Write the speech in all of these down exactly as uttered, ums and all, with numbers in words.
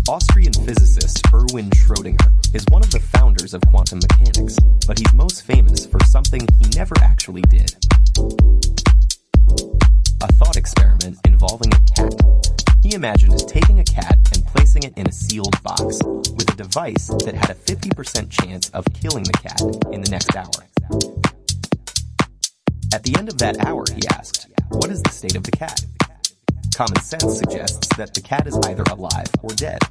Austrian physicist Erwin Schrödinger is one of the founders of quantum mechanics, but he's most famous for something he never actually did. A thought experiment involving a cat. He imagined taking a cat and placing it in a sealed box with a device that had a fifty percent chance of killing the cat in the next hour. At the end of that hour, he asked, "What is the state of the cat?" Common sense suggests that the cat is either alive or dead.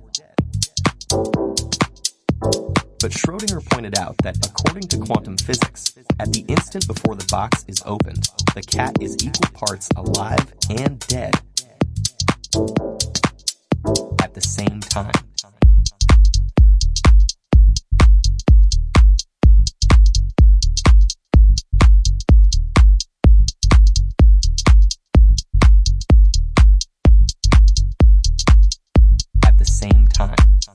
But Schrödinger pointed out that according to quantum physics, at the instant before the box is opened, the cat is equal parts alive and dead at the same time. At the same time.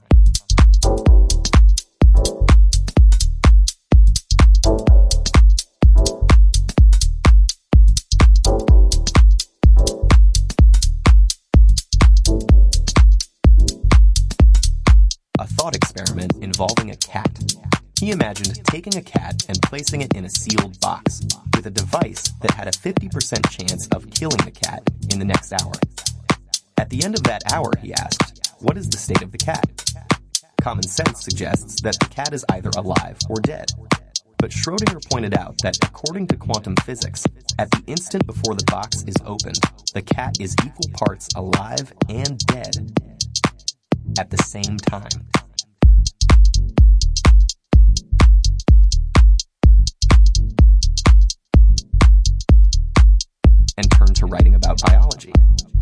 A thought experiment involving a cat. He imagined taking a cat and placing it in a sealed box with a device that had a fifty percent chance of killing the cat in the next hour. At the end of that hour, he asked, "What is the state of the cat?" Common sense suggests that the cat is either alive or dead. But Schrödinger pointed out that according to quantum physics, at the instant before the box is opened, the cat is equal parts alive and dead at the same time. And turned to writing about biology.